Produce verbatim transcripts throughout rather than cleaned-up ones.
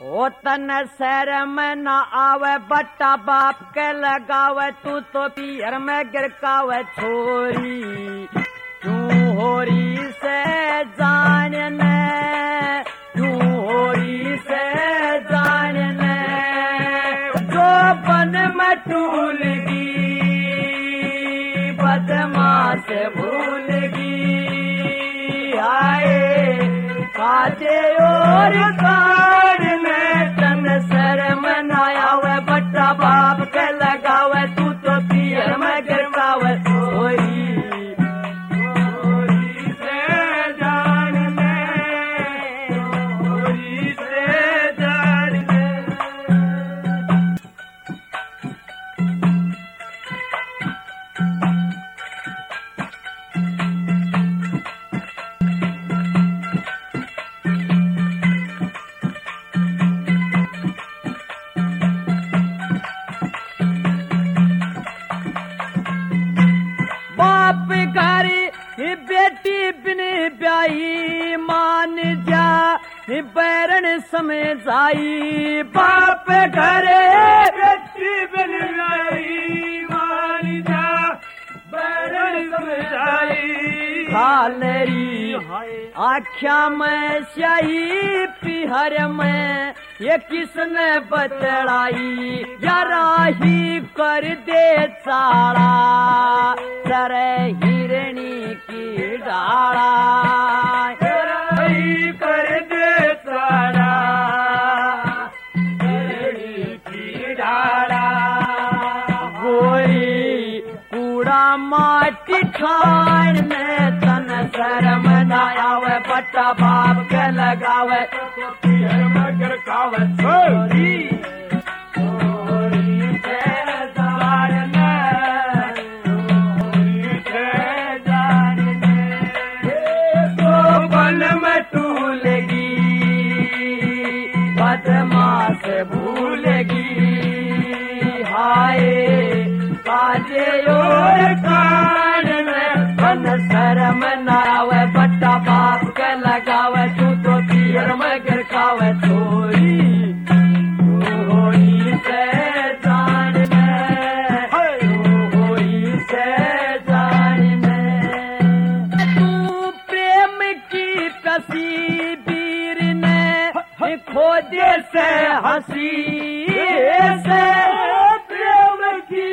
ओ तन शहर में न आवे बट्टा बाप के लगावे तू तो पियर में गिरकावे छोरी तू होरी से जानने तू होरी से जानने जो बन में टूलगी बदमाश भूलगी आए काजे और काढ़ने तन सर में नाया हुए बट्टा बाप के लगावे तू तो पियर में गिरकावे छोरी बेटी बिन ब्याही मान जा बैरण समय जाई बाप घरे बेटी बिन ब्याही मान जा बैरण समय जाई खालरी आख्या में स्याही पिहर में ये किसने बतलाई जराही कर दे चाड़ा सरे हिरणी की डाला जराही कर दे चाड़ा हिरणी की डाला गोरी कूड़ा माटी ठाण में तन सर मनाया वे बट्टा बाप के लगावे पियर में गिरकावे छोरी बदमाश भूलगी हाय काजे और कान में बन शर्म नावे बट्टा बाप के लगावे तू तो पियर में गिरकावे छोरी होरी से जानने होरी से जानने तू प्रेम की पसी बीर ने खोजे से हंसी से प्रेम की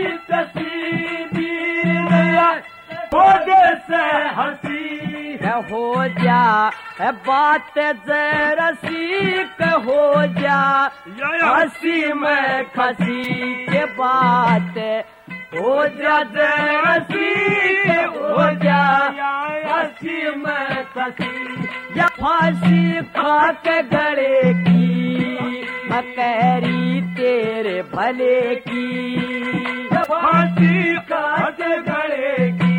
तस्वीर खोजे से हंसी हो जा बात जरसी हो जा हंसी में खसी के बात हो जा जरसी हो जा हंसी में खसी या फांसी खा के गले की मकहरी तेरे भले की फांसी खा के गले की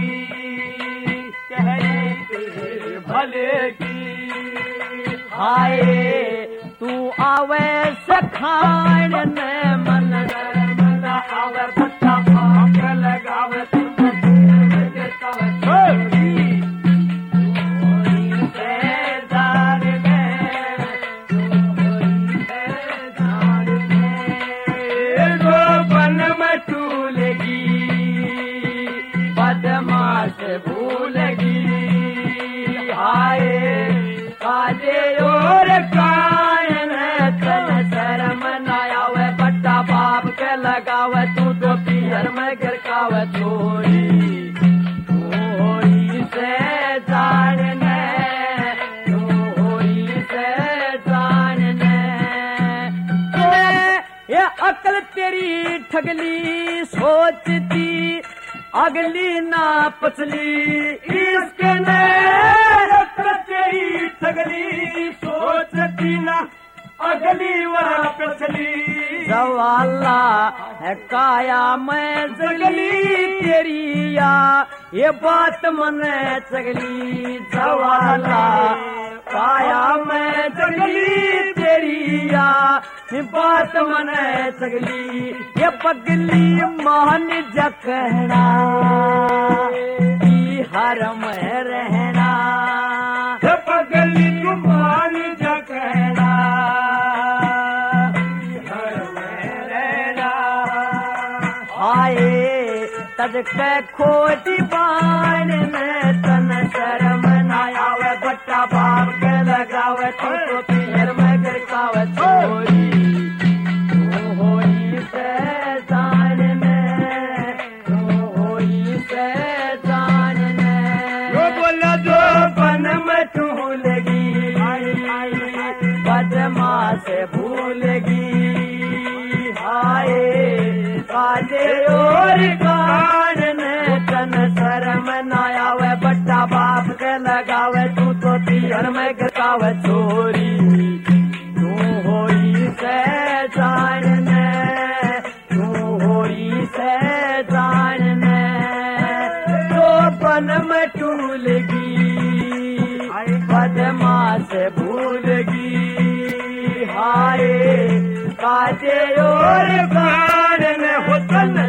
कहरी तेरे भले की हाय तू आवे सखान ने मन मन आवे बट्टा भाग लगावे तू भूलगी हाय काजे और कायन तन शर्म नाया वे बट्टा बाप के लगावे तू तो पियर में गिरकावे छोरी होरी से जानने होरी से जानने ये अकल तेरी ठगली सोचती अगली ना पसली इसके ने तेरी ठगली सोचती ना अगली वरा पसली जवाला है काया मैं जगली तेरी या ये बात मने चगली जवाला काया मैं जगली तेरी या ये बात मने चगली ये पगली मान जखना हर में रहना पगली मान जखना आए तद के खोटी बाण में तन शर्म न आवे बट्टा बाप के लगावे तू तो पीर में गिरकावे छोरी तू होई से जान में तू होई से जान में जो बोला जो बन में तू लगी बदमा से भूलगी हाय काले और कान ने तन शर्म न आवे बट्टा बाप के लगावे तू तो तीर में गिरकावे छोरी तू होई से जान ने तू होई से जान ने जो बन में टूलगी बदमा से भूलगी हाय काटे और कान में हुसन